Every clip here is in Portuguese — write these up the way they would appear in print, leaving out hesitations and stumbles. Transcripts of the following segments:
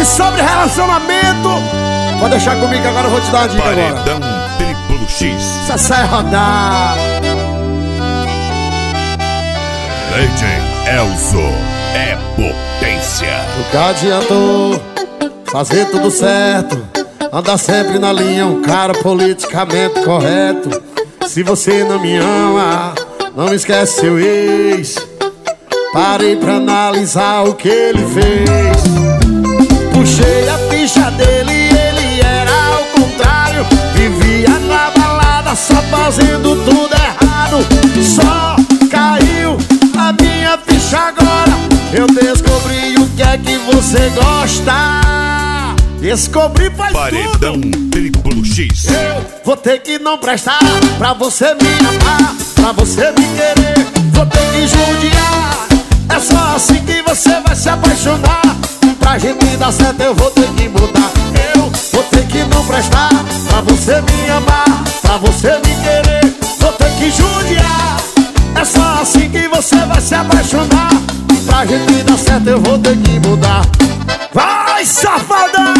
sobre relacionamento. Pode deixar comigo, agora eu vou te dar uma dica agora. Paredão Triplo X. Só sai rodar. DJ Elzo é potência. Nunca adiantou fazer tudo certo, andar sempre na linha, um cara politicamente correto. Se você não me ama, não esquece seu ex. Parei pra analisar o que ele fez. Puxei a ficha dele e ele era ao contrário. Vivia na balada só fazendo tudo errado. Só caiu a minha ficha agora. Eu descobri o que é que você gosta. Descobri faz Paredão tudo. Triplo X. Eu vou ter que não prestar pra você me amar, pra você me querer. Vou ter que judiar. É só assim que você vai se apaixonar. Pra gente dar certo eu vou ter que mudar. Eu vou ter que não prestar pra você me amar, pra você me querer. Vou ter que judiar. É só assim que você vai se apaixonar. Pra gente dar certo eu vou ter que mudar. Vai, safadão!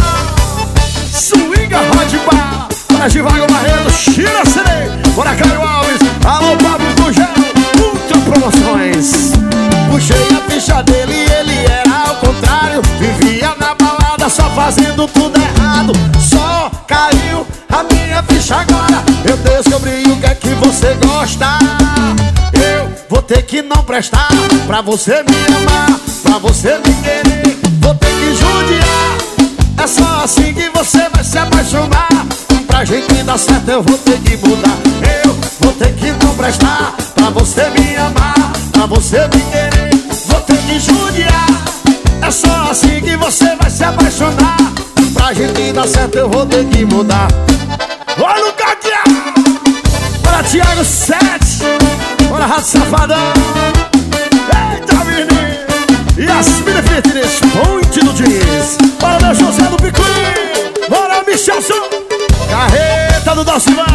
Swinga Hot Bar. Bora Givago Barreto, Chira Serei. Bora Caio Alves, alô Pablo do Gel, Ultra Promoções. Puxei a ficha dele e ele era ao contrário. Vivia na balada só fazendo tudo errado. Só caiu a minha ficha agora. Eu descobri o que é que você gosta. Eu vou ter que não prestar pra você me amar, pra você me querer. Vou ter que judiar. É só assim que você vai se apaixonar. Pra gente dar certo eu vou ter que mudar. Eu vou ter que não prestar pra você me amar, pra você me querer. Vou ter que judiar. É só assim que você vai se apaixonar. Pra gente dar certo eu vou ter que mudar. Olha o Caqueado! Bora Thiago 7. Bora Rato Safadão. Eita menino. Yasmina Fitness, Ponte do Diz. Bora meu José do Picuí. Bora Michelson. Carreta do Dalcivan.